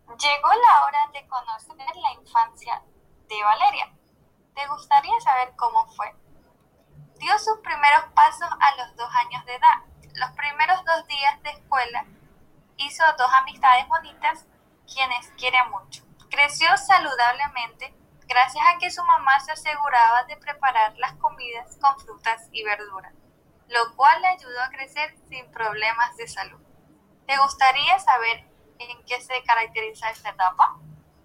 Llegó la hora de conocer la infancia de Valeria. ¿Te gustaría saber cómo fue? Dio sus primeros pasos a los 2 años de edad. Los primeros 2 días de escuela hizo dos amistades bonitas, quienes quiere mucho. Creció saludablemente gracias a que su mamá se aseguraba de preparar las comidas con frutas y verduras, lo cual le ayudó a crecer sin problemas de salud. ¿Te gustaría saber en qué se caracteriza esta etapa?